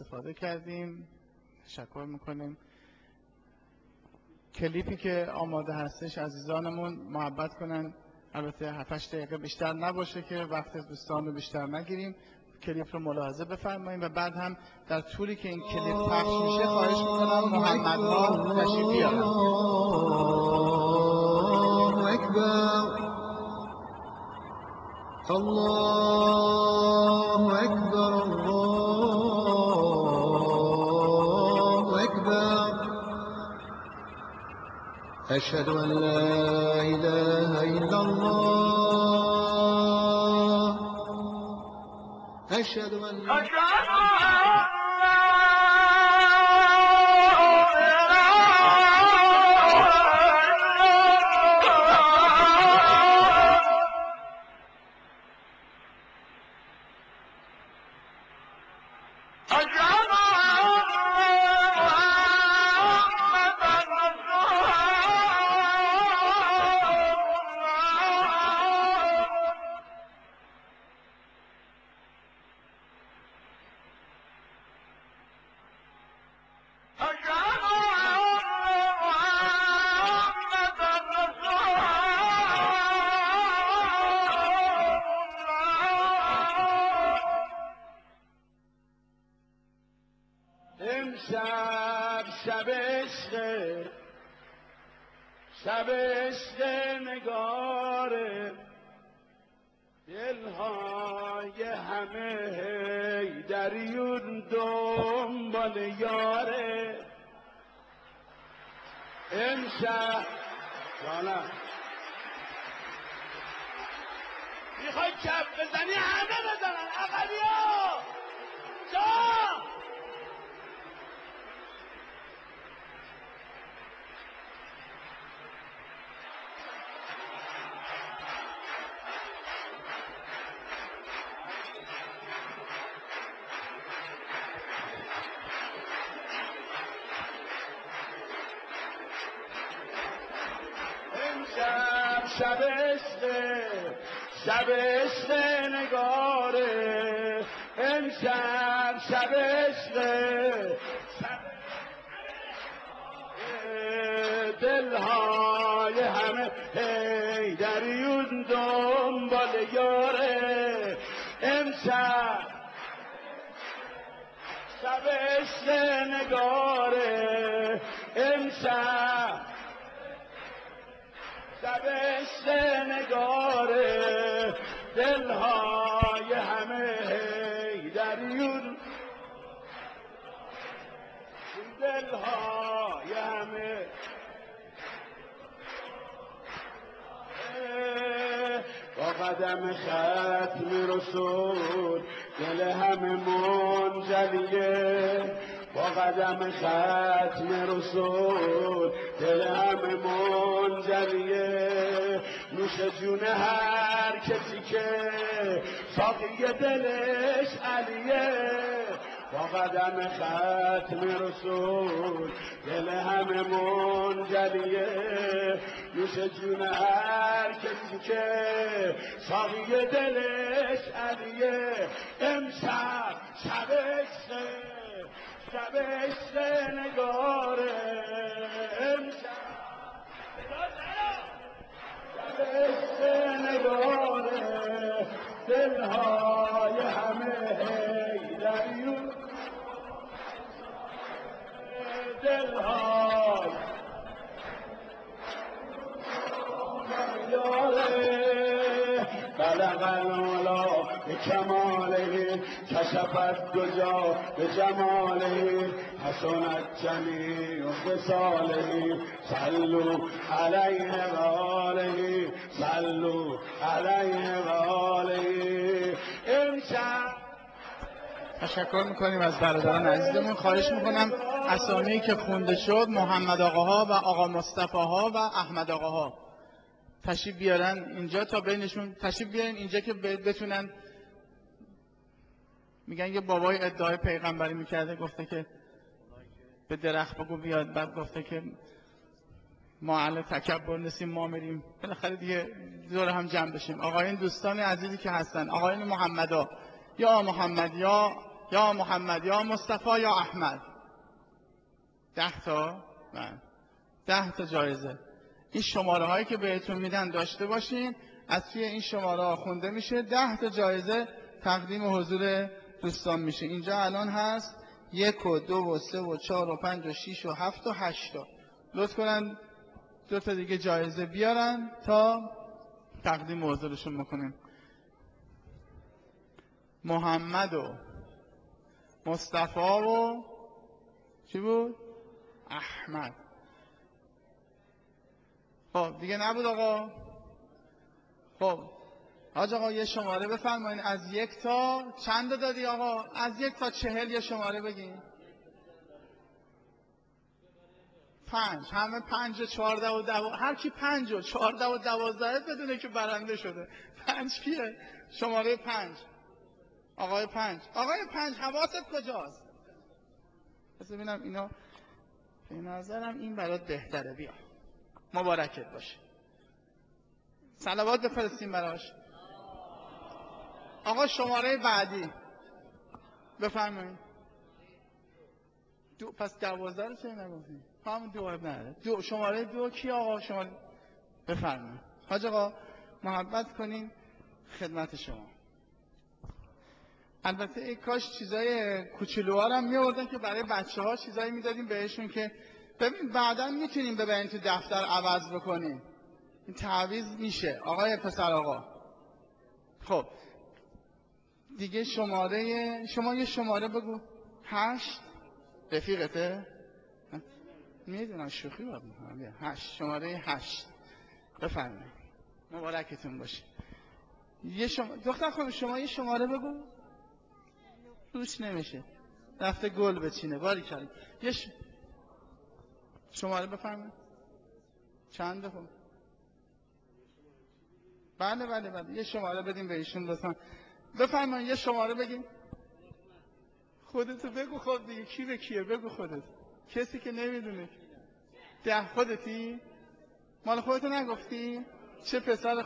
استفاده کردیم. تشکر میکنیم. کلیپی که آماده هستش عزیزانمون محبت کنن، البته 7-8 دقیقه بیشتر نباشه که وقت دوستان رو بیشتر نگیریم. کلیپ رو ملاحظه بفرماییم و بعد هم در طولی که این کلیپ پخش میشه خواهش میکنم محمدها تشریف بیارن. الله اکبر، الله اکبر، الله اکبر. اشهد ان لا اله الا الله، اشهد ان شب عشق نگاره، دلهای همه حیدریون دنبال یاره. امشب جانم میخوای کف بزنی همه بزنن اقلیا جان. شب عشق نگاره، امشب شب عشق، دلهای همه حیدریون دنبال یاره. امشب شب عشق نگاره، امشب شب عشق نگاره، دلهای همه حیدریون، دلهای همه با قدم ختم رسول دل همه منجلیه. با قدم ختم رسول دل همه منجلیه. نوش جون هر کسی که ساقی دلش علیه. با قدم ختم رسول دل همه منجلیه. نوش جون هر کسی که ساقی دلش علیه. امشب شب عشق، شب عشق نگاره، امشب شب عشق نگاره، دلهای همه حیدریون، دلهای بلغ العلا به کماله، کشفت دجا به جماله، حسنت جمیع خصاله، صلوا علیه و آله، صلوا علیه و آله. امشب تشکر میکنیم از برادران عزیزمون. خواهش میکنم اسامی که خونده شد، محمد آقاها و آقا مصطفی ها و احمد آقاها تشریف بیارن اینجا تا بینشون تشریف بیارن اینجا که بتونن. میگن یه بابای ادعای پیغمبری میکرده، گفته که به درخت بگو بیاد، بعد گفته که ما اهل تکبر نیستیم، ما میریم. بالاخره دیگه دور هم جمع بشیم. آقایون دوستان عزیزی که هستن، آقایون محمدا یا محمد یا یا محمد یا مصطفی یا احمد. 10 تا؟ نه. 10 تا جایزه. این شماره هایی که بهتون میدن داشته باشین. از توی این شماره ها خونده میشه. 10 تا جایزه تقدیم حضور دوستان میشه. اینجا الان هست 1 و 2 و 3 و 4 و 5 و 6 و 7 و 8 تا. لطف کنن 2 تا دیگه جایزه بیارن تا تقدیم حضورشون میکنیم. محمد و مصطفی و چی بود؟ احمد. خب دیگه نبود آقا. خب حاج آقا یه شماره بفرمایید از 1 تا چند دادی آقا؟ از 1 تا 40 یه شماره بگین. 5. همه 5 و 14 و 12. هر کی 5 و 14 و 12 بدونه که برنده شده. 5 کیه؟ شماره 5. آقای 5. آقای 5 حواست کجاست؟ پس ببینم اینا به نظرم این برات بهتره. بیا مبارکت باشه. صلوات بفرستیم براش. آقا شماره بعدی بفرمایید. پس 12 رو چه نگفتیم؟ همون 2 نه. شماره 2 کی آقا؟ شماره بفرمایید. حاج آقا محبت کنین خدمت شما. البته ای کاش چیزای کوچولوها رو هم می‌آوردن که برای بچه‌ها چیزایی میدادیم بهشون که ببین بعداً میتونیم ببرین تو دفتر عوض بکنیم. این تعویض میشه. آقای پسر آقا. خب دیگه شماره شما یه شماره بگو. 8 رفیقته؟ میدونم شوخی باید میکنم. 8 شماره 8 بفرمایید. مبارکتون باشه. دختر خانم شما یه شماره بگو. روش نمیشه. رفته گل بچینه. باریکلا. یه شماره بفرمایید. چنده خب؟ بله. یه شماره بدیم به ایشون لطفا. بفرمایید یه شماره بگیم. خودتو بگو. خود دیگه کی به کیه؟ بگو خودت. کسی که نمیدونه. 10 خودتی؟ مال خودتو نگفتی؟ چه پسر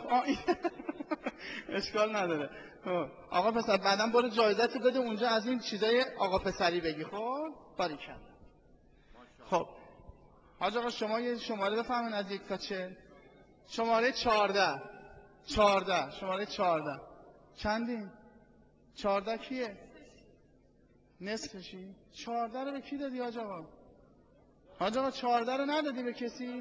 اشکال نداره. آقا پسر بعدم برو جایزتو بده اونجا از این چیزای آقا پسری بگی. خب باریکلا. خب حاج آقا شما یه شماره بفرمایید از 1 تا 40. شماره 14. شماره 14 چندین؟ 14 کیه؟ نصفشی؟ 14 رو به کی دادی حاج آقا؟ حاج آقا 14 رو ندادی به کسی؟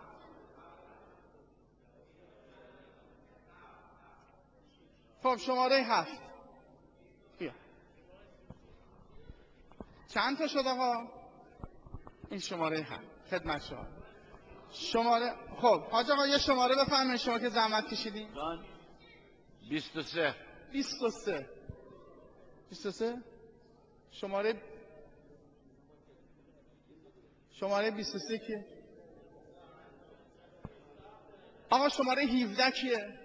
خب شماره 7 بیا. چند تا شد آقا؟ این شماره 7 خدمت شما. شماره خب حاج آقا یه شماره بفرمایید شما که زحمت کشیدین. 23 شماره 23 کیه؟ آقا شماره 17 کیه؟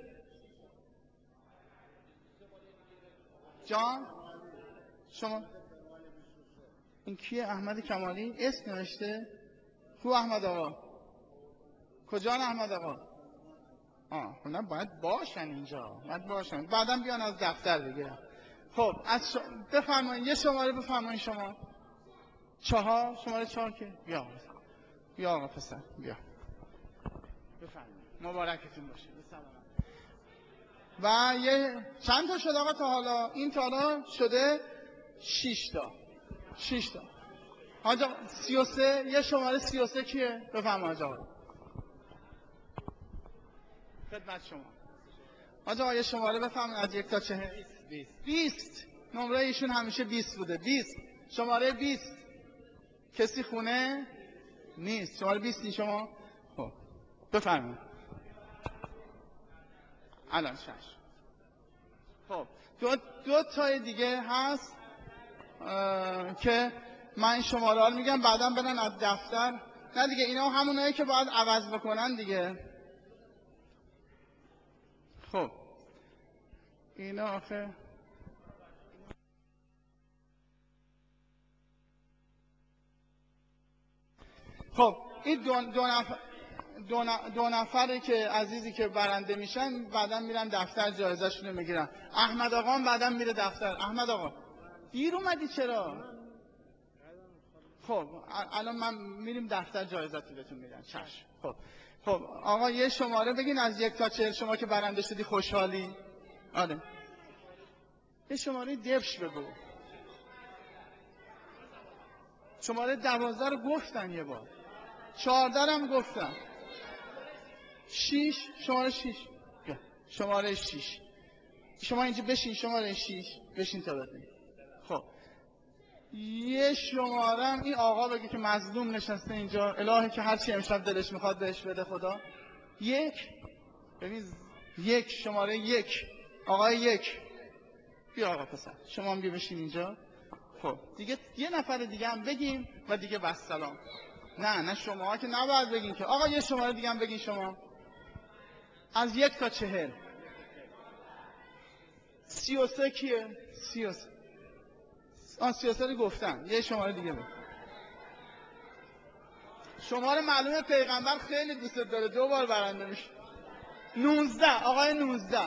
جان شما این کیه؟ احمد کمالی اسم نوشته؟ کو احمد آقا؟ کجا احمد آقا؟ نه باید باشن اینجا. باید باشن. بعدم بیان از دفتر بگیرن. خب از بفرمایید یه شماره بفرمایید شما. 4 شماره 4 که بیا آقا پسر بیا. بفرمایید. مبارکتون باشه. و یه چند تا شد آقا تا حالا؟ این تا حالا شده 6 تا. حاج آقا 33 یه شماره 33 کیه؟ بفرمایید حاج آقا. خدمت شما. حاج آقا یه شماره بفرمایید از 1 تا 40. 20 نمره ایشون همیشه 20 بوده. 20 شماره 20 کسی خونه نیست. شماره 20 شما. خب بفرمایید. الان 6. خب دو تای دیگه هست که من شماره رو میگم بعدا برن از دفتر. نه دیگه اینا همونایی که باید عوض بکنن دیگه. خب اینا آخه خب این دو نفری که عزیزی که برنده میشن بعدا میرن دفتر جایزه‌شون رو میگیرن. احمد آقا هم بعدا میره دفتر. احمد آقا دیر اومدی چرا؟ خب الان من میریم دفتر جایزتی بهتون میدن. چشم. خب آقا یه شماره بگین از 1 تا 40 شما که برنده شدی خوشحالی. آره یه شماره دبش بگو. شماره 12 رو گفتن یه بار، 14 هم گفتن. 6 شماره 6 شماره 6 شما اینجا بشین. شماره 6 بشین تا بدین. خب یه شمارم این آقا بگه که مظلوم نشسته اینجا، الهی که هرچی امشب دلش میخواد بهش بده خدا. 1 ببین 1 شماره 1 آقای 1 بیا آقا پسر شما هم بیا بشین اینجا. خب دیگه یه نفر دیگه هم بگیم و دیگه بس سلام. نه شما که نباید بگین که. آقا یه شماره دیگه هم بگین شما از 1 تا 40. 33 کیه؟ 33 33 رو گفتن. یه شماره دیگه بگین. شماره معلومه پیغمبر خیلی دوست داره 2 بار برنده میشه. 19 آقای 19.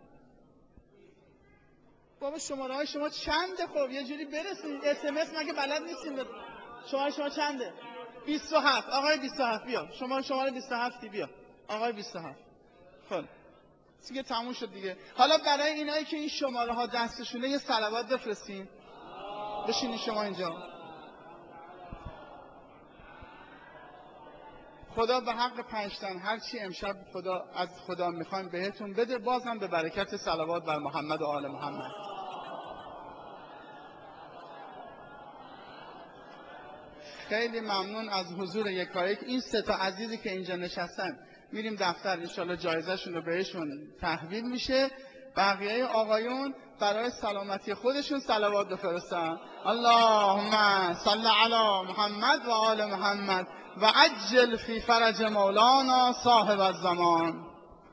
بابا شماره های شما چنده؟ خب یه جوری برسید. SMS مگه بلد نیستین؟ شما چنده؟ 27 آقای 27 بیا. شماره 27 بیا آقای 27. خب دیگه تموم شد دیگه. حالا برای اینایی که این شماره ها دستشونه یه صلوات بفرستین. بشینین شما اینجا. خدا به حق 5 تن هر چی امشب خدا از خدا میخوایم بهتون بده، بازم به برکت صلوات بر محمد و آل محمد. خیلی ممنون از حضور یکایک. این 3 تا عزیزی که اینجا نشستن میریم دفتر انشالله جایزهشون رو بهشون تحویل میشه. بقیه آقایون برای سلامتی خودشون صلوات بفرستن. اللهم صل علی محمد و آل محمد و عجل فی فرج مولانا صاحب الزمان.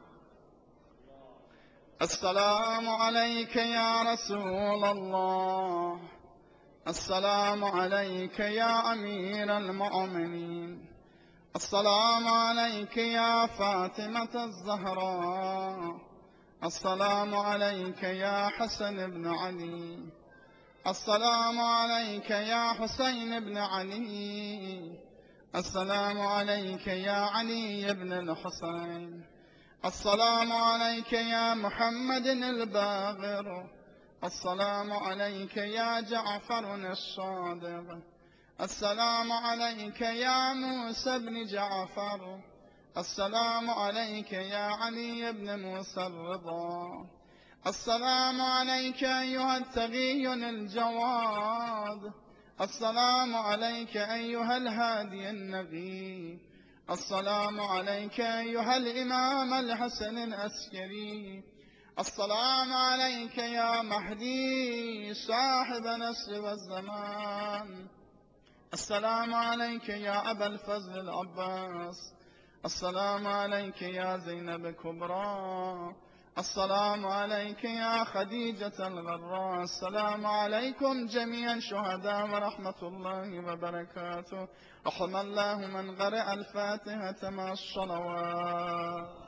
السلام علیک یا رسول الله. السلام عليك يا أمير المؤمنين. السلام عليك يا فاطمة الزهراء. السلام عليك يا حسن بن علي. السلام عليك يا حسين بن علي. السلام عليك يا علي بن الحسين. السلام عليك يا محمد الباقر. السلام عليك يا جعفر الصادق. السلام عليك يا موسى بن جعفر. السلام عليك يا علي بن موسى الرضا. السلام عليك أيها التقي الجواد. السلام عليك أيها الهادي النبي. السلام عليك أيها الإمام الحسن العسكري. السلام عليك يا مهدي صاحب نصر والزمان. السلام عليك يا أبا الفضل العباس. السلام عليك يا زينب الكبرى. السلام عليك يا خديجة الغراء. السلام عليكم جميعا شهداء ورحمة الله وبركاته. رحم الله من قرأ الفاتحة مع الصلوات.